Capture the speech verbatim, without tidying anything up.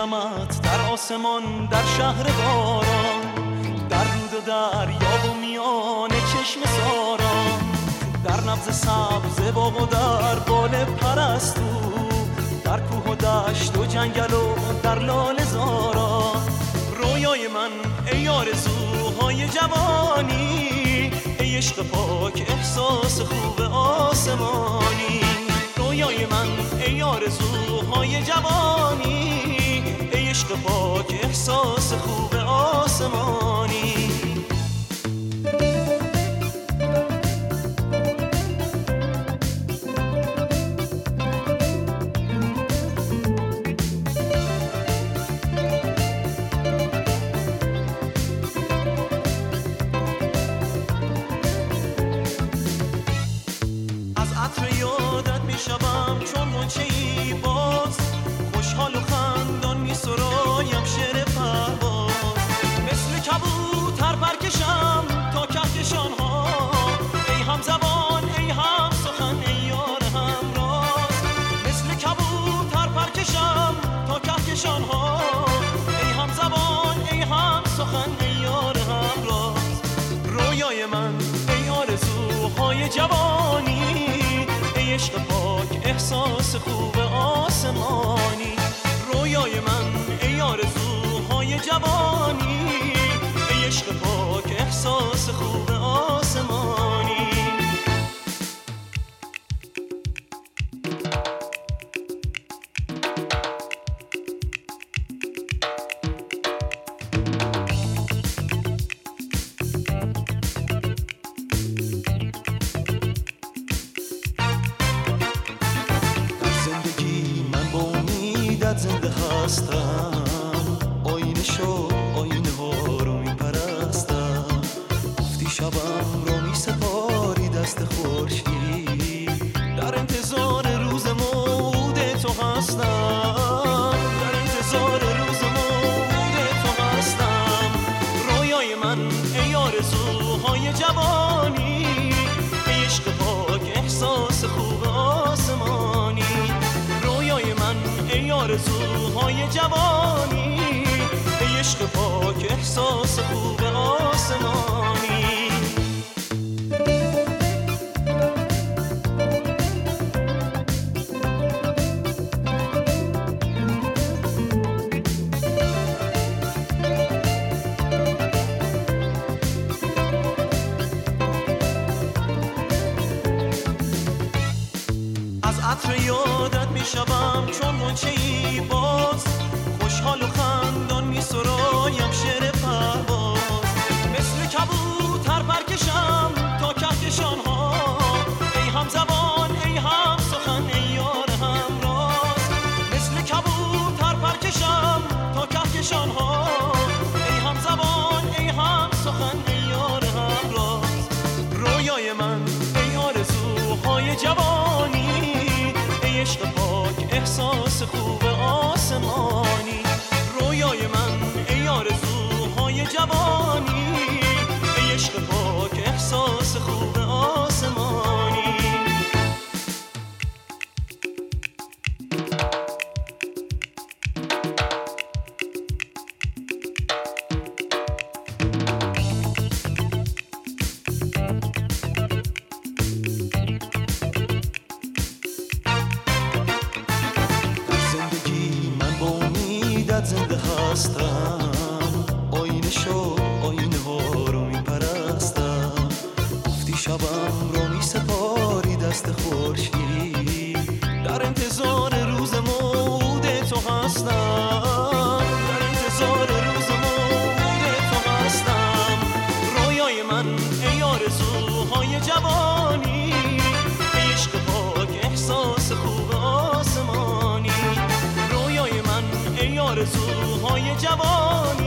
دیدمت در آسمان در شهر باران، در رود و دریا و میان چشم ساران، در نبض سبز باغ و در بال پرستو، در کوه و دشت و جنگل و در لاله زاران. رویای من ای آرزوهای جوانی، ای عشق پاک احساس خوب آسمانی. رویای من ای آرزوهای جوانی، ای عشق پاک احساس خوب آسمانی. شبم چون منچه‌ای باز، خوشحال و خندان می سرایم شعر پرواز. مثل کبوتر پرکشم تا کهکشان ها، ای هم زبان ای هم سخن ای یار همراز. مثل کبوتر پرکشم تا کهکشان ها، ای هم زبان ای هم سخن ای یار همراز. رویای من ای آرزوهای جوانی، ای عشق پاک احساس خوب آسمانی. رویای من ای آرزوهای جوانی، ای عشق پاک احساس خوب آسمانی. زنده هستم، آینه شو آینه ها رو می پرستم. گفتی شبم رو می سپاری دست خورشید، در انتظار روز موعود تو هستم. در انتظار روز موعود تو هستم. رویای من ای آرزوهای جوانی، ای عشق پاک احساس خوب آسمانی. رویای من ای آرزوهای جوانی، ای عشق پاک احساس خوب آسمانی. از عطر یادت می شبم چون منچه‌ای باز، خوشحال و خندان می سرایم شعر پرواز. مثل کبوتر پرکشم تا کهکشان ها، ای هم زبان ای هم سخن ای یار همراز. مثل کبوتر پرکشم تا کهکشان ها، ای هم زبان ای هم سخن ای یار همراز. رویای من ای آرزوهای جوانی، ای عشق پاک احساس خوب آسمانی. رویای من ای آرزوهای جوانی، ای عشق پاک احساس خوب آسمانی. زنده هستم، آینه شو آینه ها رو می پرستم. گفتی شبم رو می سپاری دست خورشید، در انتظار روز موعود تو هستم. در انتظار روز موعود تو هستم. رویای من ای آرزوهای جوانی، ای عشق پاک احساس خوب آسمانی. رویای من ای آرزوهای جوانی،